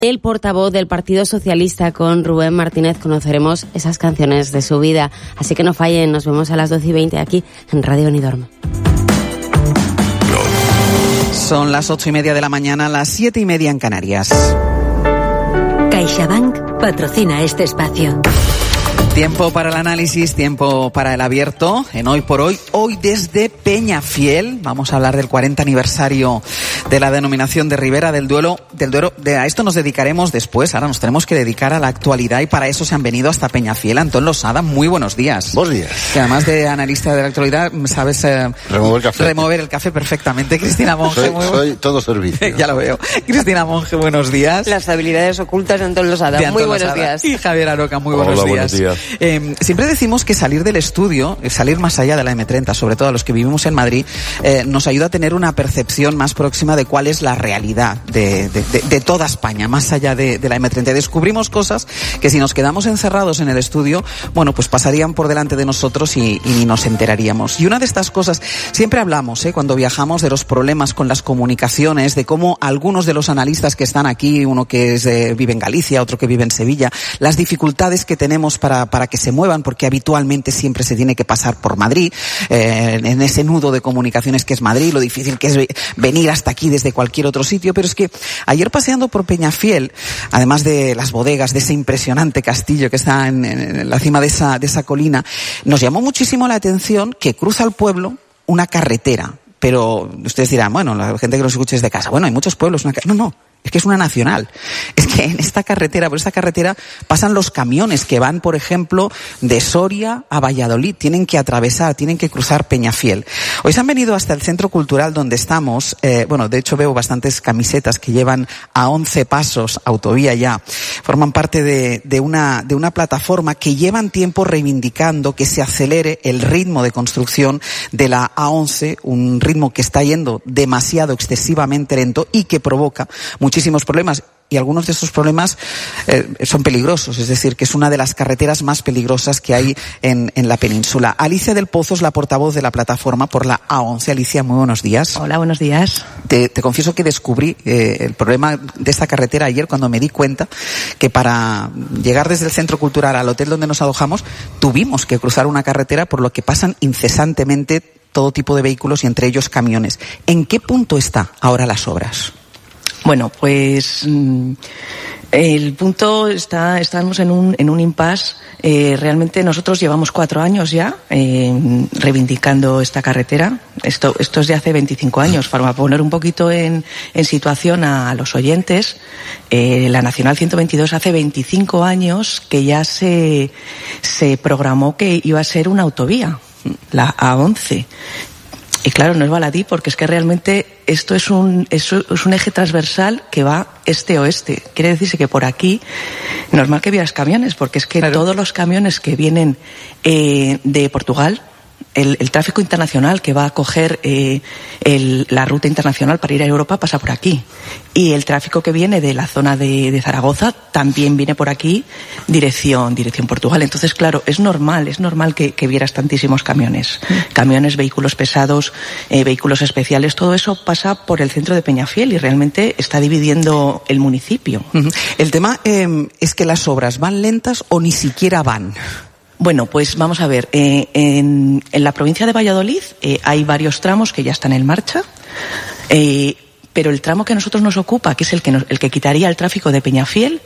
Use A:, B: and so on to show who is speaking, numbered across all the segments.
A: El portavoz del Partido Socialista, con Rubén Martínez, conoceremos esas canciones de su vida. Así que no fallen, nos vemos a las 12:20 aquí en Radio Benidorm.
B: Son las 8:30 de la mañana, las 7:30 en Canarias.
C: CaixaBank patrocina este espacio.
B: Tiempo para el análisis, tiempo para el abierto en Hoy por Hoy. Hoy desde Peñafiel vamos a hablar del 40 aniversario de la denominación de Ribera del Duero. A esto nos dedicaremos después. Ahora nos tenemos que dedicar a la actualidad y para eso se han venido hasta Peñafiel. Antón Losada, muy buenos días.
D: Buenos días.
B: Que además de analista de la actualidad, sabes remover el café perfectamente. Cristina Monge.
D: Soy todo servicio.
B: Ya lo veo. Cristina Monge, buenos días.
A: Las habilidades ocultas de Antón Losada. Muy buenos días.
B: Y Javier Aroca, muy buenos
D: Hola,
B: días.
D: Buenos días.
B: Siempre decimos que salir del estudio, salir más allá de la M30, sobre todo a los que vivimos en Madrid, nos ayuda a tener una percepción más próxima de cuál es la realidad de toda España, más allá de la M30. Descubrimos cosas que si nos quedamos encerrados en el estudio, bueno, pues pasarían por delante de nosotros y ni nos enteraríamos. Y una de estas cosas, siempre hablamos, cuando viajamos, de los problemas con las comunicaciones, de cómo algunos de los analistas que están aquí, uno que vive en Galicia, otro que vive en Sevilla, las dificultades que tenemos para que se muevan, porque habitualmente siempre se tiene que pasar por Madrid, en ese nudo de comunicaciones que es Madrid, lo difícil que es venir hasta aquí desde cualquier otro sitio. Pero es que ayer paseando por Peñafiel, además de las bodegas, de ese impresionante castillo que está en la cima de esa colina, nos llamó muchísimo la atención que cruza el pueblo una carretera. Pero ustedes dirán, bueno, la gente que nos escuche desde casa, bueno, hay muchos pueblos, no. Es que es una nacional. Es que por esta carretera pasan los camiones que van, por ejemplo, de Soria a Valladolid. Tienen que cruzar Peñafiel. Hoy se han venido hasta el Centro Cultural donde estamos. De hecho veo bastantes camisetas que llevan a 11 pasos, autovía ya. Forman parte de una plataforma que llevan tiempo reivindicando que se acelere el ritmo de construcción de la A11, un ritmo que está yendo demasiado excesivamente lento y que provoca muchísimos problemas, y algunos de estos problemas son peligrosos, es decir, que es una de las carreteras más peligrosas que hay en la península. Alicia del Pozo es la portavoz de la plataforma por la A11. Alicia, muy buenos días.
E: Hola, buenos días.
B: Te confieso que descubrí el problema de esta carretera ayer cuando me di cuenta que para llegar desde el Centro Cultural al hotel donde nos alojamos tuvimos que cruzar una carretera por lo que pasan incesantemente todo tipo de vehículos y entre ellos camiones. ¿En qué punto está ahora las obras?
E: Bueno, pues el punto estamos en un impasse. Realmente nosotros llevamos 4 años ya reivindicando esta carretera. Esto es de hace 25 años. Para poner un poquito en situación a los oyentes, la Nacional 122 hace 25 años que ya se programó que iba a ser una autovía, la A11. Y claro, no es baladí porque es que realmente esto es un eje transversal que va este-oeste. Quiere decirse que por aquí, normal que vieras camiones, porque es que claro, todos los camiones que vienen de Portugal, el tráfico internacional que va a coger la ruta internacional para ir a Europa pasa por aquí. Y el tráfico que viene de la zona de Zaragoza también viene por aquí, dirección Portugal. Entonces, claro, es normal que vieras tantísimos camiones. Camiones, vehículos pesados, vehículos especiales, todo eso pasa por el centro de Peñafiel y realmente está dividiendo el municipio.
B: El tema es que las obras van lentas o ni siquiera van.
E: Bueno, pues vamos a ver. En la provincia de Valladolid hay varios tramos que ya están en marcha, pero el tramo que a nosotros nos ocupa, que es el que quitaría el tráfico de Peñafiel,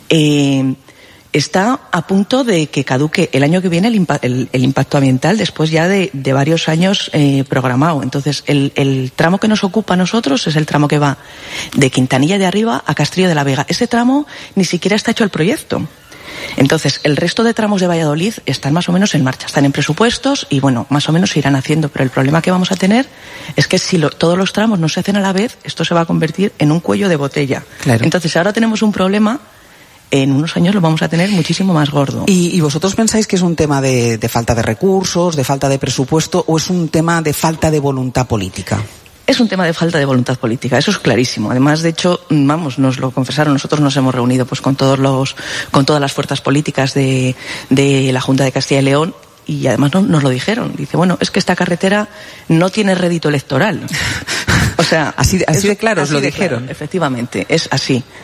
E: está a punto de que caduque el año que viene el impacto ambiental, después ya de varios años programado. Entonces, el tramo que nos ocupa a nosotros es el tramo que va de Quintanilla de Arriba a Castrillo de la Vega. Ese tramo ni siquiera está hecho el proyecto. Entonces, el resto de tramos de Valladolid están más o menos en marcha, están en presupuestos y, bueno, más o menos se irán haciendo. Pero el problema que vamos a tener es que si todos los tramos no se hacen a la vez, esto se va a convertir en un cuello de botella. Claro. Entonces, ahora tenemos un problema, en unos años lo vamos a tener muchísimo más gordo.
B: ¿Y vosotros pensáis que es un tema de falta de recursos, de falta de presupuesto, o es un tema de falta de voluntad política?
E: Es un tema de falta de voluntad política, eso es clarísimo. Además, de hecho, nos lo confesaron, nosotros nos hemos reunido pues con todas las fuerzas políticas de la Junta de Castilla y León, y además nos lo dijeron. Dice, bueno, es que esta carretera no tiene rédito electoral. O sea,
B: así de claro os lo dijeron.
E: Claro, efectivamente, es así.